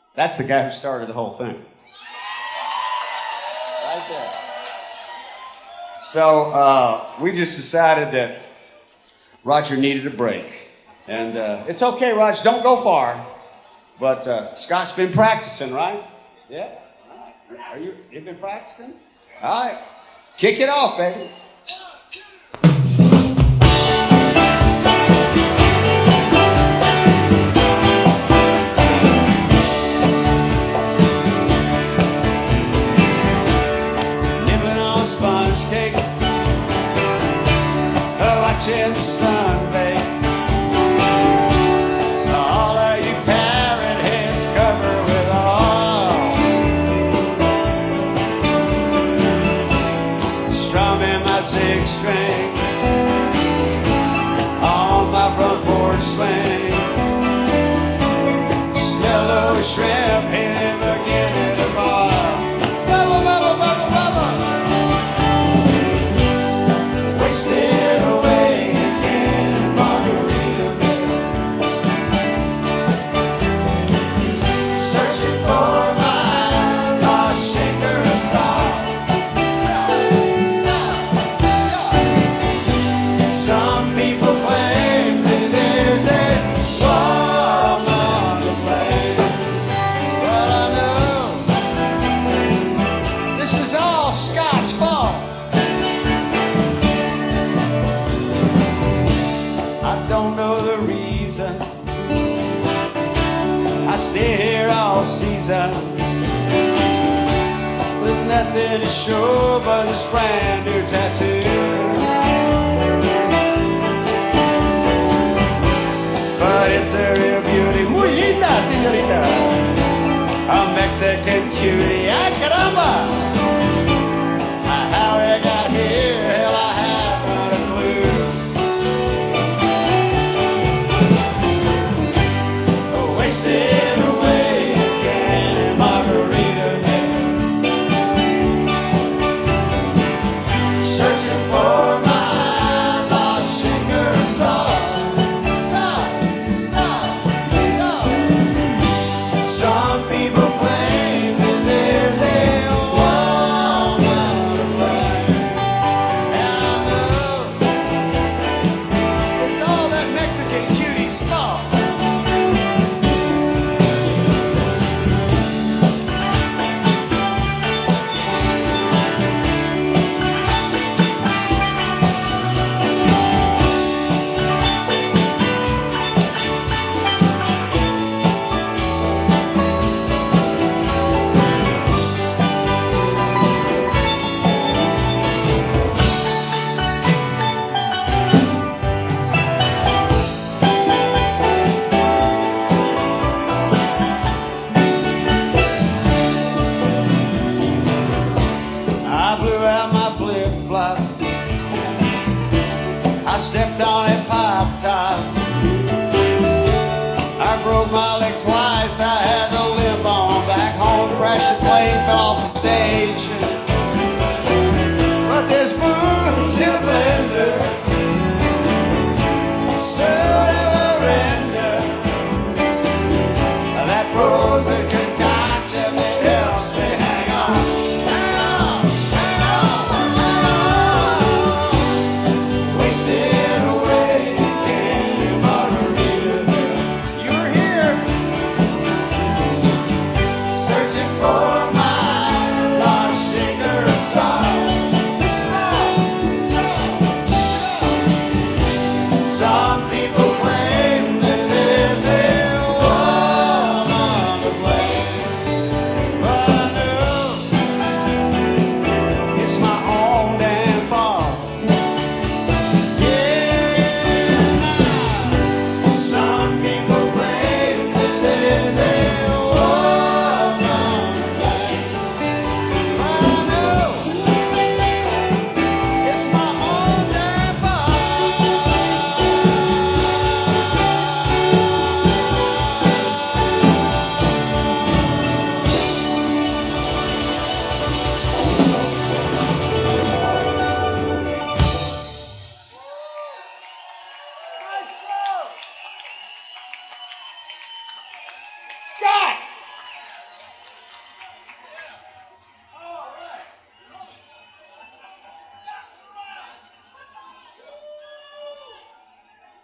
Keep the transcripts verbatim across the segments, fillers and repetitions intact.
That's the guy who started the whole thing. Right there. So uh, we just decided that Roger needed a break. And uh, it's okay, Roger, don't go far. But uh, Scott's been practicing, right? Yeah? Are you, you've been practicing? All right. Kick it off, baby. Nibbling on sponge cake, watching the sun bake. All of you parrot heads covered with oil, strumming my six string on my front porch swing. Smell those shrimp in beginning to boil. Bubble, bubble, bubble, bubble. Wasted away again in Margaritaville. Searching for my lost shaker of salt. Some people claim that there's a war among the blame. But I know this is all Scott's fault. I don't know the reason I stay here all season with nothing to show but this brand new tattoo. But it's a real beauty, muy linda, señorita, a Mexican cutie. Ay, caramba! How it got here, hell, I haven't a clue. Wasted away again in Margaritaville. Searching for my lost shaker of salt. Salt, salt, salt. Some people claim that there's a war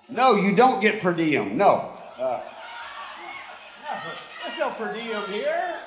No, you don't get per diem. No. Uh, There's no per diem here.